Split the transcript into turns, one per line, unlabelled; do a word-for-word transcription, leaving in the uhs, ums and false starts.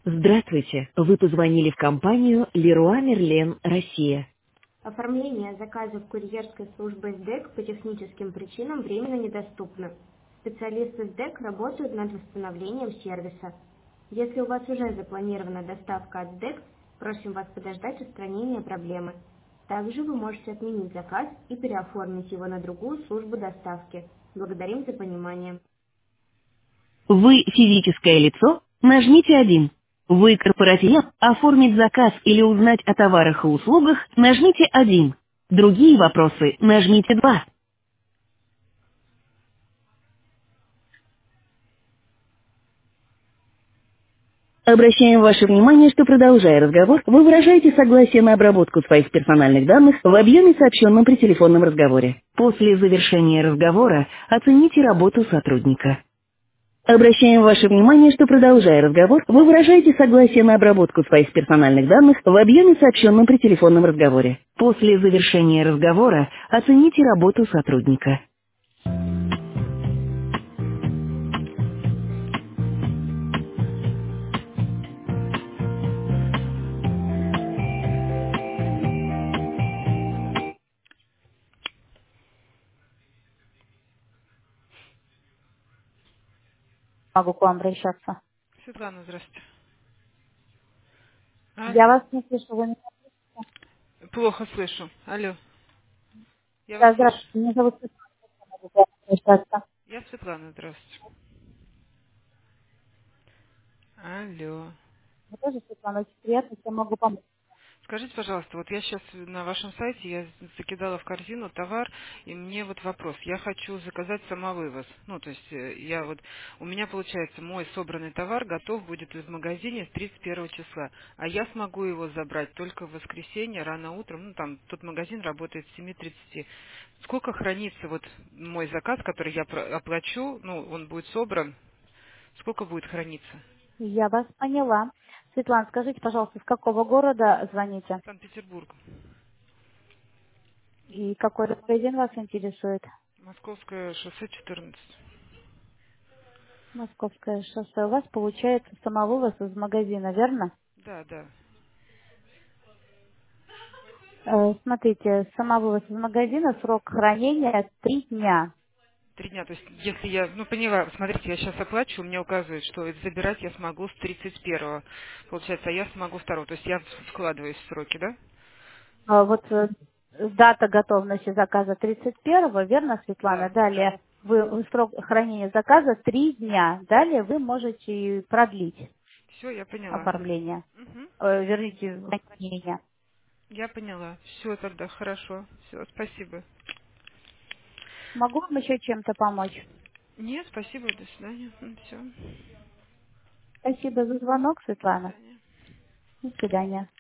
Здравствуйте, вы позвонили в компанию Leroy Merlin Россия.
Оформление заказов курьерской службы СДЭК по техническим причинам временно недоступно. Специалисты СДЭК работают над восстановлением сервиса. Если у вас уже запланирована доставка от СДЭК, просим вас подождать устранения проблемы. Также вы можете отменить заказ и переоформить его на другую службу доставки. Благодарим за понимание.
Вы физическое лицо? Нажмите один. Вы корпоратив? Оформить заказ или узнать о товарах и услугах? Нажмите один. Другие вопросы нажмите два. Обращаем ваше внимание, что, продолжая разговор, вы выражаете согласие на обработку своих персональных данных в объеме, сообщенном при телефонном разговоре. После завершения разговора оцените работу сотрудника. Обращаем ваше внимание, что, продолжая разговор, вы выражаете согласие на обработку своих персональных данных в объеме, сообщенном при телефонном разговоре. После завершения разговора оцените работу сотрудника.
Могу к вам обращаться.
Светлана, здравствуйте. А?
Я вас не слышу. Вы меня...
Плохо слышу. Алло. Я вас
Да,
слышу.
здравствуйте. Меня зовут Светлана. Могу к вам обращаться.
Я Светлана, здравствуйте. Алло.
Вы тоже, Светлана, очень приятно, что могу помочь.
Скажите, пожалуйста, вот я сейчас на вашем сайте, я закидала в корзину товар, и мне вот вопрос. Я хочу заказать самовывоз. Ну, то есть э, я вот, у меня получается, мой собранный товар готов будет в магазине с тридцать первого числа, а я смогу его забрать только в воскресенье, рано утром, ну, там, тот магазин работает с семи тридцати. Сколько хранится вот мой заказ, который я про- оплачу, ну, он будет собран, сколько будет храниться?
Я вас поняла. Светлана, скажите, пожалуйста, с какого города звоните?
Санкт-Петербург.
И какой магазин вас интересует?
Московское шоссе четырнадцать.
Московское шоссе. У вас получается самовывоз из магазина, верно?
Да, да.
Э, смотрите, самовывоз из магазина, срок хранения три дня.
Три дня. То есть, если я, ну, поняла, смотрите, я сейчас оплачу, мне указывает, что это забирать я смогу с тридцать первого. Получается, а я смогу второго. То есть я вкладываюсь в сроки, да?
А вот э, дата готовности заказа тридцать первого, верно, Светлана?
Да, да.
Далее вы вы срок хранения заказа три дня. Далее вы можете и продлить
Все, я поняла.
оформление,
Мгм.
э, верните хранение.
Я поняла. Все тогда, хорошо. Все, спасибо.
Могу вам еще чем-то помочь?
Нет, спасибо, до свидания. Все.
Спасибо за звонок,
До
Светлана.
свидания.
До свидания.